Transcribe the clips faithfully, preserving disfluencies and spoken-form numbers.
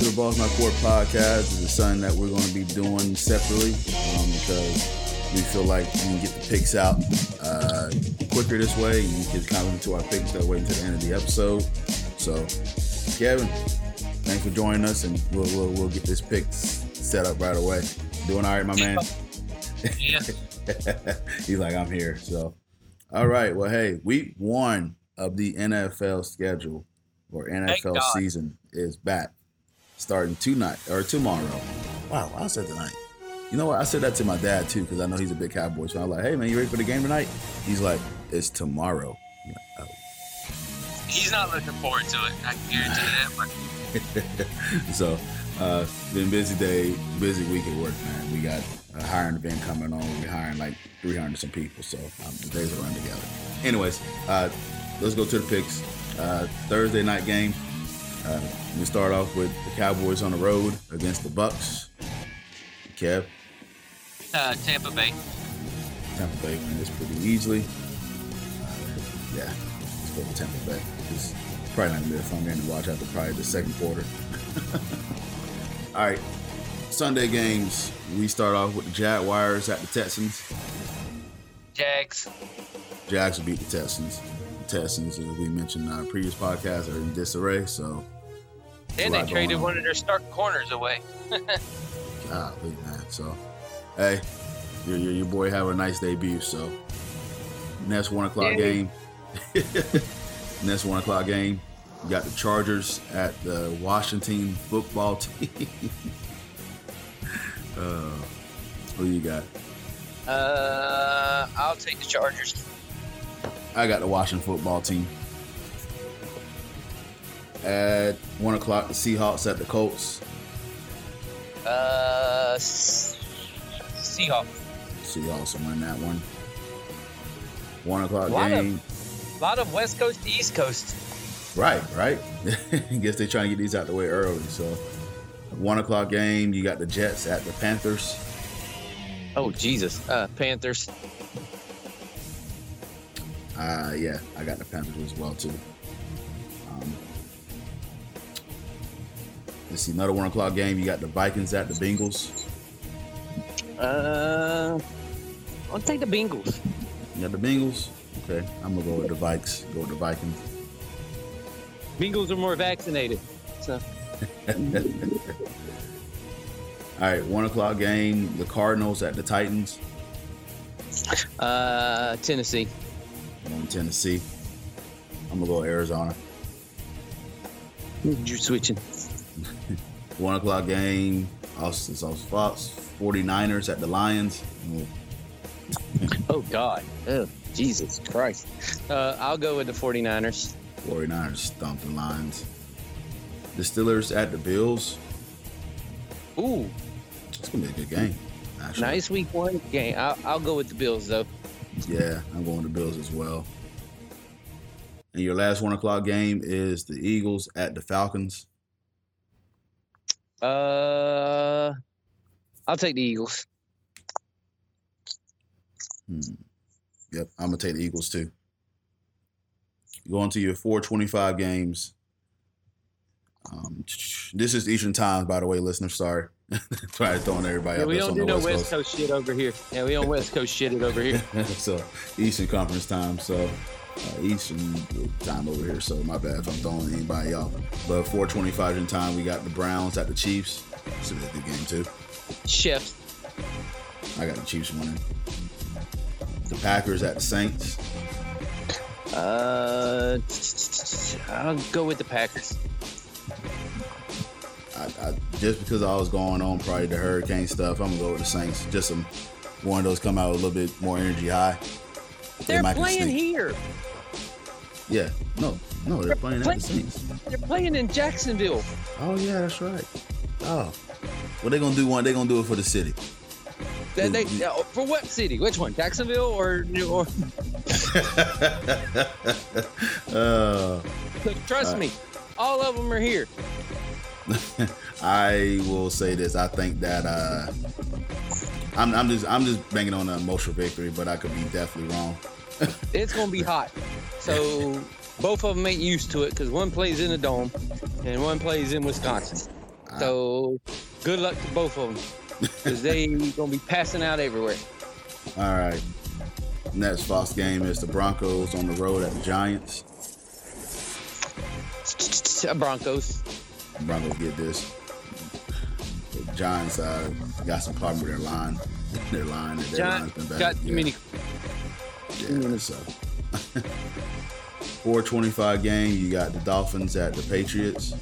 to the Balls My Court podcast. This is something that we're going to be doing separately um, because we feel like we can get the picks out uh, quicker this way. You can kind of into our picks that way until the end of the episode. So, Kevin, thanks for joining us, and we'll we'll, we'll get this pick set up right away. Doing all right, my man? Yeah. He's like, I'm here. So, all right. Well, hey, week one of the N F L schedule or N F L season is back, starting tonight or tomorrow. Wow, I said tonight. You know what? I said that to my dad too because I know he's a big Cowboys fan. I was like, "Hey man, you ready for the game tonight?" He's like, "It's tomorrow." I'm like, oh. He's not looking forward to it. I can guarantee that. But... so, uh, been busy day, busy week at work, man. We got a hiring event coming on. We're hiring like three hundred some people, so um, the days will run together. Anyways, uh, let's go to the picks. Uh, Thursday night game. Uh, we start off with the Cowboys on the road against the Bucks. Kev. Uh, Tampa Bay. Tampa Bay win this pretty easily. Uh, yeah, let's go with Tampa Bay. It's probably not gonna be a fun game to watch after probably the second quarter. All right, Sunday games. We start off with the Jaguars at the Texans. Jags. Jags will beat the Texans. The Texans, as we mentioned in our previous podcast, are in disarray. So. And they traded one of their start corners away. Golly, man. So, hey, your, your your boy have a nice debut. So, next one o'clock yeah. game. next one o'clock game. You got the Chargers at the Washington football team. uh, who you got? Uh, I'll take the Chargers. I got the Washington football team. At one o'clock, the Seahawks at the Colts. Uh, Seahawks. Seahawks will win that one. One o'clock a game. Of, a lot of West Coast to East Coast. Right, right. I guess they're trying to get these out the way early. So, one o'clock game. You got the Jets at the Panthers. Oh Jesus, uh, Panthers. Uh, yeah, I got the Panthers as well too. Um, let's see, another one o'clock game. You got the Vikings at the Bengals. Uh, I'll take the Bengals. You got the Bengals? Okay, I'm gonna go with the Vikes. Go with the Vikings. Bengals are more vaccinated. So. All right, one o'clock game. The Cardinals at the Titans. Uh, Tennessee. I'm Tennessee. I'm gonna go Arizona. You're switching. One o'clock game. Austin Sauce Fox. forty-niners at the Lions. Oh God. Oh, Jesus Christ. Uh, I'll go with the forty-niners. forty-niners stomping Lions. The Steelers at the Bills. Ooh. It's gonna be a good game. Actually. Nice week one game. I'll, I'll go with the Bills though. Yeah, I'm going to Bills as well. And your last one o'clock game is the Eagles at the Falcons. Uh, I'll take the Eagles. Hmm. Yep, I'm gonna take the Eagles too. Going to your four twenty-five games. Um, this is Eastern Time, by the way, listeners. Sorry, trying throwing everybody yeah, out. We don't do no West West Coast. Coast shit over here. Yeah, we don't West Coast shit it over here. So Eastern Conference time. So uh, Eastern time over here. So my bad if I'm throwing anybody out. But four twenty-five in time, we got the Browns at the Chiefs. It's a good game too. Chiefs. I got the Chiefs winning. The Packers at the Saints. Uh, I'll go with the Packers. I, I, just because I was going on probably the hurricane stuff, I'm gonna go with the Saints. Just some one of those come out a little bit more energy high. They're they playing here. Yeah, no, no, they're, they're playing play- at the Saints. They're playing in Jacksonville. Oh yeah, that's right. Oh, well they're gonna do one. They're gonna do it for the city. They, they, for what city? Which one? Jacksonville or New Orleans? uh, Trust uh, me, all of them are here. I will say this. I think that uh, I'm, I'm just I'm just banking on an emotional victory, but I could be definitely wrong. It's gonna be hot, so both of them ain't used to it because one plays in the dome and one plays in Wisconsin. So good luck to both of them because they gonna be passing out everywhere. All right. Next Fox game is the Broncos on the road at the Giants. Broncos. Broncos get this. The Giants uh, got some problem with their line. Their line, their Giants line's been bad. got yeah. too many. Yeah, so four twenty-five game. You got the Dolphins at the Patriots.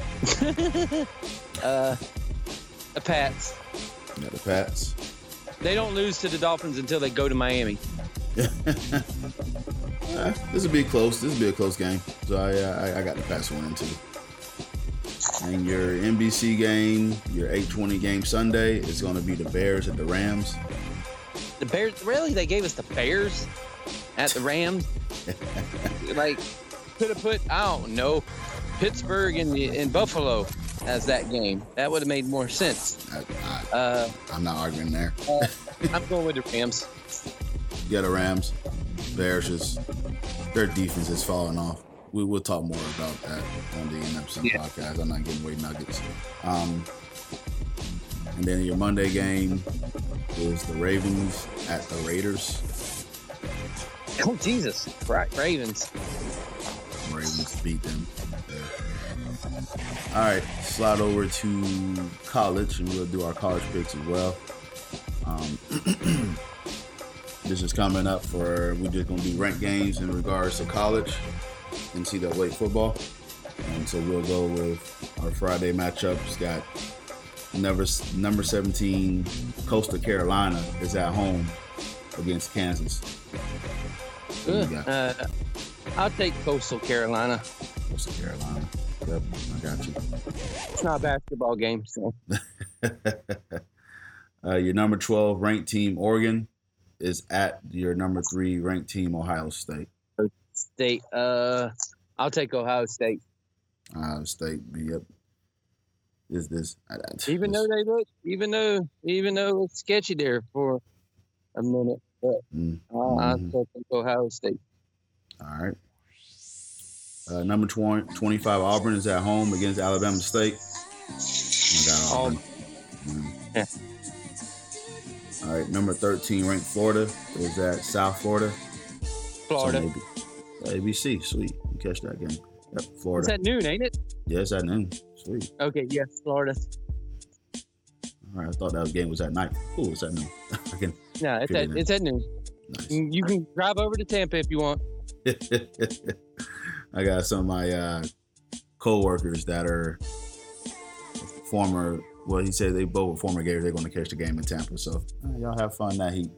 uh, the Pats. You got the Pats. They don't lose to the Dolphins until they go to Miami. uh, this will be close. This will be a close game. So I, I, I got the Pats winning too. And your N B C game, your eight twenty game Sunday, is going to be the Bears at the Rams. The Bears, really? They gave us the Bears at the Rams? Like, could have put, I don't know, Pittsburgh and, and Buffalo as that game. That would have made more sense. I, I, uh, I'm not arguing there. uh, I'm going with the Rams. Yeah, the Rams. Bears is, their defense is falling off. We will talk more about that on the N F C yeah. podcast. I'm not giving away nuggets. Um, and then your Monday game is the Ravens at the Raiders. Oh, Jesus. Right. Ravens. Ravens beat them. Yeah. All right. Slide over to college, and we'll do our college picks as well. Um, this is coming up for, we're just going to do ranked games in regards to college. N C double A football, and so we'll go with our Friday matchups. Got number number seventeen Coastal Carolina is at home against Kansas. Good. Uh, I'll take Coastal Carolina. Coastal Carolina. Yep, I got you. It's not a basketball game, so. uh, your number twelve ranked team Oregon is at your number three ranked team Ohio State. State. Uh, I'll take Ohio State. Ohio State. Yep. Is this? Even this. though they look, even though, even though it's sketchy there for a minute, but mm-hmm. uh, I'll still take Ohio State. All right. Uh, number twenty, twenty-five Auburn is at home against Alabama State. I got Auburn. Mm. Yeah. All right. Number thirteen ranked Florida is at South Florida. Florida. So A B C, sweet. You catch that game. Yep, Florida. It's at noon, ain't it? Yeah, it's at noon. Sweet. Okay, yes, Florida. All right, I thought that game was at night. Ooh, it's at noon. I can no, it's at, it's at noon. Nice. You can drive over to Tampa if you want. I got some of my uh, co-workers that are former, well, he said they both were former Gators. They're going to catch the game in Tampa. So uh, y'all have fun that heat.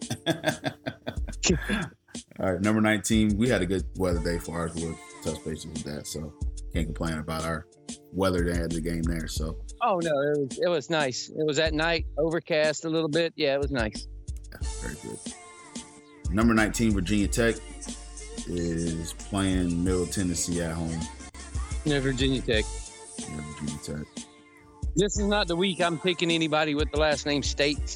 All right, number nineteen. We had a good weather day for ours. We'll touch bases with that, so can't complain about our weather day at the game there. So. Oh no, it was it was nice. It was at night, overcast a little bit. Yeah, it was nice. Yeah, very good. Number nineteen, Virginia Tech is playing Middle Tennessee at home. Yeah, Virginia Tech. Yeah, Virginia Tech. This is not the week I'm picking anybody with the last name State.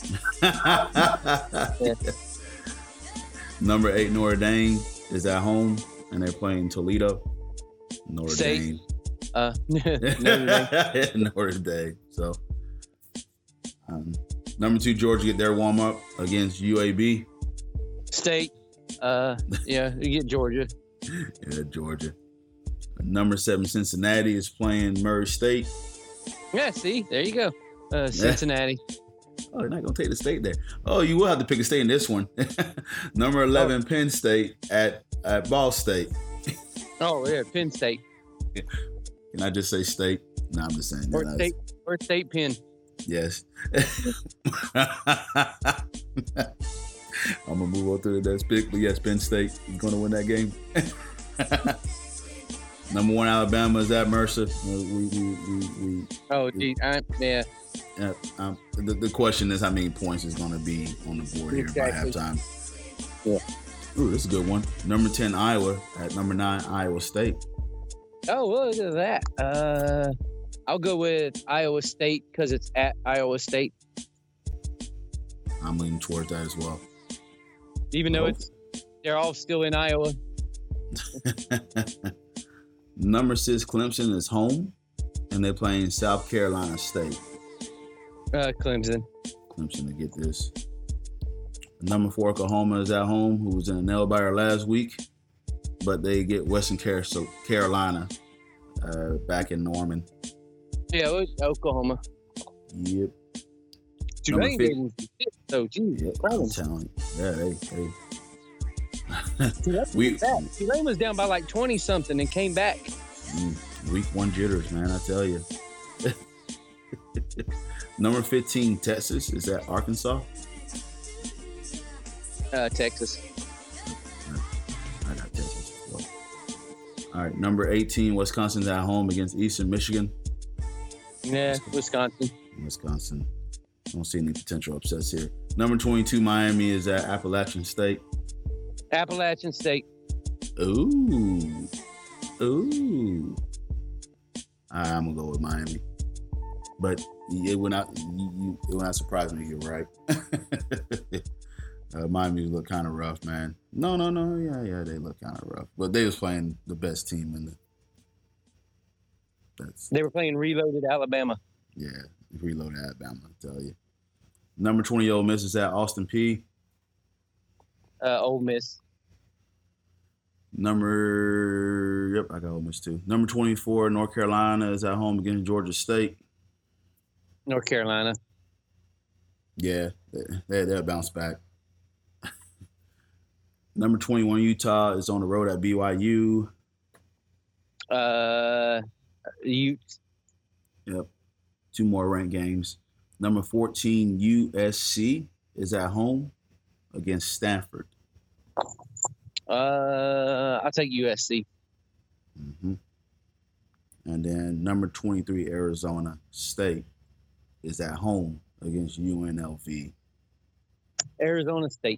Yeah. Number eight, Notre Dame is at home, and they're playing Toledo. Notre State. Dame. Uh, Notre Dame. Notre Dame. So, um, number two, Georgia get their warm up against U A B. State. Uh, yeah, you get Georgia. Yeah, Georgia. Number seven, Cincinnati is playing Murray State. Yeah, see, there you go. Uh, Cincinnati. Yeah. Oh, they're not going to take the state there. Oh, you will have to pick a state in this one. Number eleven, oh. Penn State at, at Ball State. Oh, yeah, Penn State. Can I just say state? No, I'm just saying. Or no, state, or state Penn. Yes. I'm going to move on to the next pick. But yes, Penn State is going to win that game. Number one, Alabama is at Mercer. We, we, we, we, oh, gee, I, yeah. Uh, um, the, the question is how many points is going to be on the board here exactly. by halftime. Yeah. Ooh, this is a good one. Number ten, Iowa at number nine, Iowa State. Oh, look at that. Uh, I'll go with Iowa State because it's at Iowa State. I'm leaning towards that as well. Even though oh. it's they're all still in Iowa. Number six, Clemson is home and they're playing South Carolina State. Uh, Clemson. Clemson to get this. Number four, Oklahoma is at home, who was in a nail biter last week, but they get Western Carolina uh, back in Norman. Yeah, it was Oklahoma. Yep. Tulane gave them so geez. Yep, I'm telling you. Yeah, they, they. we, Tulane was down by like twenty something and came back. Week one jitters, man, I tell you. Number fifteen, Texas, is that Arkansas? Uh, Texas. I got Texas as well. All right, number eighteen, Wisconsin's at home against Eastern Michigan. Yeah, Wisconsin. Wisconsin. I don't see any potential upsets here. Number twenty-two, Miami is at Appalachian State. Appalachian State. Ooh. Ooh. Right, I'm going to go with Miami. But it would not, you, you, it would not surprise me if you're right. uh, Miami look kind of rough, man. No, no, no. Yeah, yeah, they look kind of rough. But they was playing the best team in the. That's, they were playing Reloaded Alabama. Yeah, Reloaded Alabama, I tell you. Number twenty, Ole Miss is at Austin Peay. Uh, Ole Miss. Number, yep, I got Ole Miss too. Number twenty-four, North Carolina is at home against Georgia State. North Carolina. Yeah, they, they, they'll bounce back. Number twenty-one, Utah is on the road at B Y U. Uh, Ute. Yep, two more ranked games. Number fourteen, U S C is at home against Stanford. Uh, I'll take U S C. Mm-hmm. And then number twenty-three, Arizona State is at home against U N L V. Arizona State.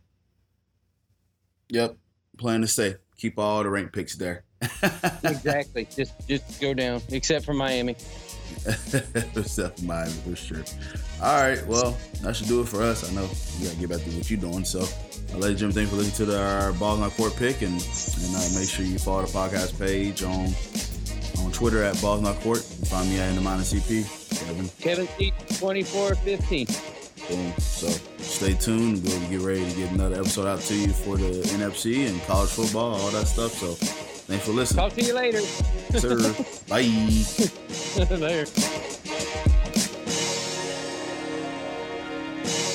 Yep, plan to stay. Keep all the ranked picks there. Exactly. Just just go down, except for Miami. Except for Miami, for sure. All right, well, that should do it for us. I know you got to get back to what you're doing, so I'd like to Jim, thanks for listening to the, our Balls Not Court pick, and, and uh, make sure you follow the podcast page on on Twitter at Balls Not Court. You can find me at In the Minor C P. Kevin. Kevin C twenty-four fifteen. Boom. So stay tuned. We'll get ready to get another episode out to you for the N F C and college football, all that stuff. So thanks for listening. Talk to you later. Sir. Bye. Later.